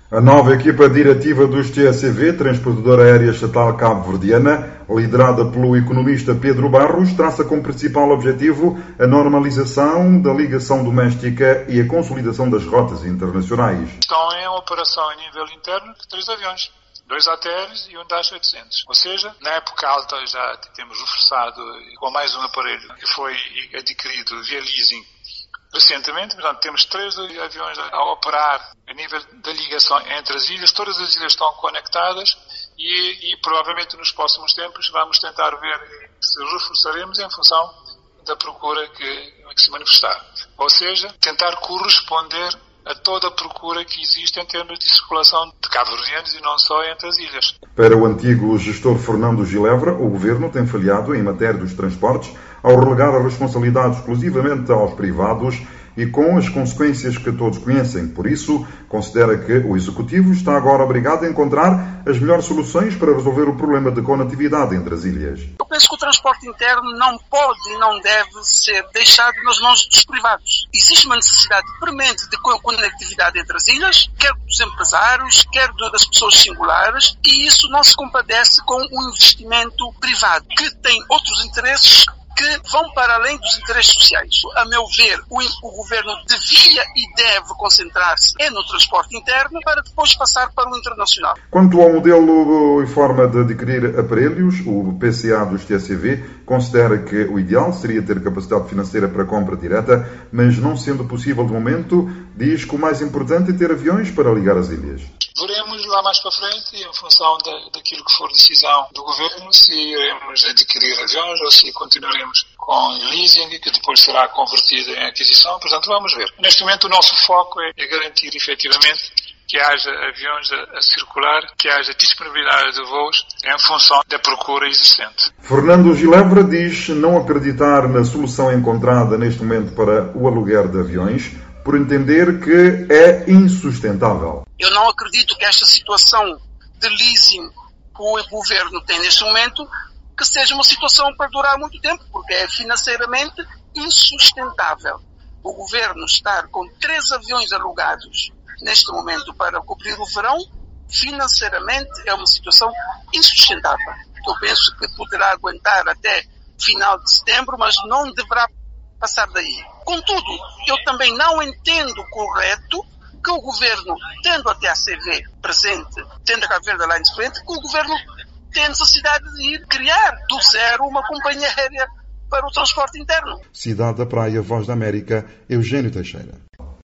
A nova equipa diretiva dos TSV, Transportadora Aérea Estatal Cabo-Verdiana, liderada pelo economista Pedro Barros, traça como principal objetivo a normalização da ligação doméstica e a consolidação das rotas internacionais. Estão em operação a nível interno de 3 aviões. 2 ATRs e um Dash 800. Ou seja, na época alta já temos reforçado com mais um aparelho que foi adquirido via leasing recentemente. Portanto, temos 3 aviões a operar a nível da ligação entre as ilhas. Todas as ilhas estão conectadas e provavelmente nos próximos tempos vamos tentar ver se reforçaremos em função da procura que se manifestar. Ou seja, tentar corresponder a toda a procura que existe em termos de circulação de cabo-verdianos e não só entre as ilhas. Para o antigo gestor Fernando Gilevra, o Governo tem falhado em matéria dos transportes ao relegar a responsabilidade exclusivamente aos privados e com as consequências que todos conhecem. Por isso, considera que o Executivo está agora obrigado a encontrar as melhores soluções para resolver o problema de conectividade entre as ilhas. Eu penso que o transporte interno não pode e não deve ser deixado nas mãos dos privados. Existe uma necessidade premente de conectividade entre as ilhas, quer dos empresários, quer das pessoas singulares, e isso não se compadece com um investimento privado, que tem outros interesses que vão para além dos interesses sociais. A meu ver, o Governo devia e deve concentrar-se no transporte interno para depois passar para o internacional. Quanto ao modelo e forma de adquirir aparelhos, o PCA dos TSV considera que o ideal seria ter capacidade financeira para compra direta, mas não sendo possível de momento, diz que o mais importante é ter aviões para ligar as ilhas. Veremos lá mais para frente, em função daquilo que for decisão do Governo, se iremos adquirir aviões ou se continuaremos com leasing, que depois será convertido em aquisição. Portanto, vamos ver. Neste momento, o nosso foco é garantir, efetivamente, que haja aviões a circular, que haja disponibilidade de voos em função da procura existente. Fernando Gilevra diz não acreditar na solução encontrada neste momento para o aluguer de aviões, por entender que é insustentável. Eu não acredito que esta situação de leasing que o Governo tem neste momento que seja uma situação para durar muito tempo, porque é financeiramente insustentável. O Governo estar com 3 aviões alugados neste momento para cobrir o verão, financeiramente é uma situação insustentável. Eu penso que poderá aguentar até final de setembro, mas não deverá passar daí. Contudo, eu também não entendo correto que o Governo, tendo a TACV presente, tendo a Cabo Verde Airlines presente, que o Governo tem a necessidade de ir criar do zero uma companhia aérea para o transporte interno. Cidade da Praia, Voz da América, Eugênio Teixeira.